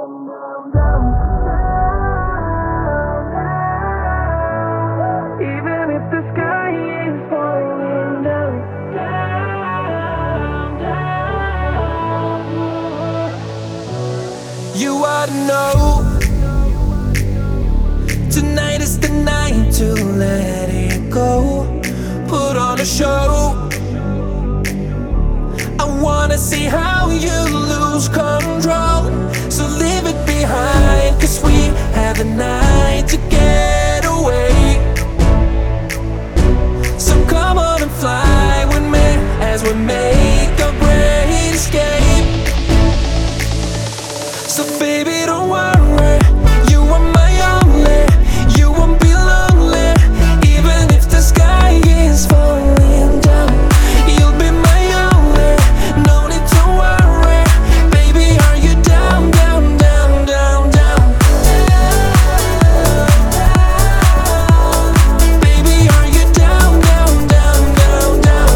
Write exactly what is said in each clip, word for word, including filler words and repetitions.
Even if the sky is falling down, down, down. You ought to know, tonight is the night to let it go. Put on a show. I wanna see how you lose control. So leave it behind, cause we have a night to get away. So come on and fly with me as we make a great escape. So baby, don't worry, you are my only. You won't be lonely, even if the sky is falling down. You'll be my only, no need to worry. Baby, are you down, down, down, down, down? Baby, are you down, down, down, down, down?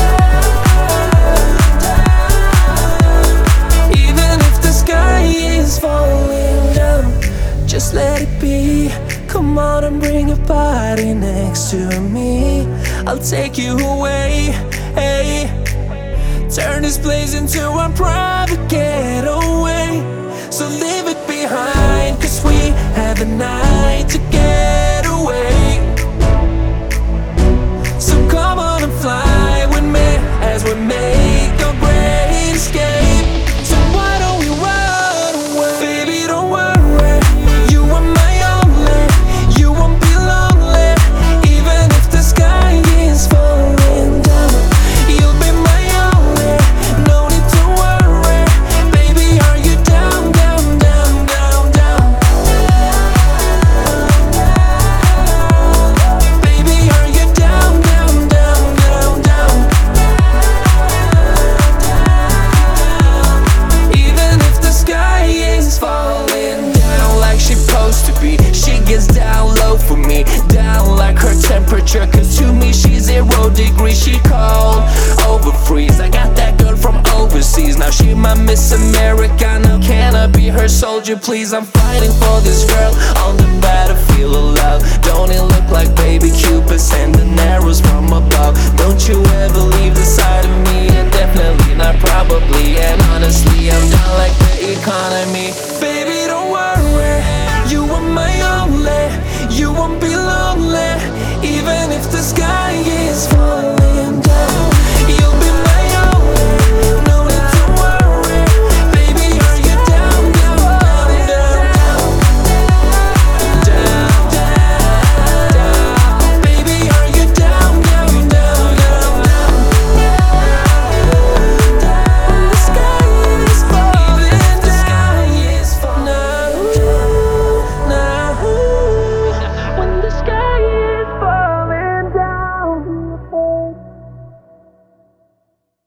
Even if the sky is falling down, just let it be. Come on and bring your body next to me. I'll take you away, hey. Turn this place into a private getaway. So leave it behind, cause we have a night to get away. So come on and fly with me as we make a great escape. So why don't we run away? Baby, don't worry, you are my only. You won't be lonely, even if the sky is falling down. You'll be my only, no need to worry. Baby, are you down, down, down, down, down? Baby, are you down, down, down, down, down? Even if the sky is falling down like she's supposed to be, she gets down low for me, down like her temperature. Cause to me she's zero degrees, she cold over freeze. I got that girl from overseas, now she my Miss America. Now can I be her soldier, please? I'm fighting for this girl on the battlefield of love. Don't it look like baby Cupid sending arrows from above? Don't you ever leave the side of me, and definitely not probably. And honestly, I'm down like the economy.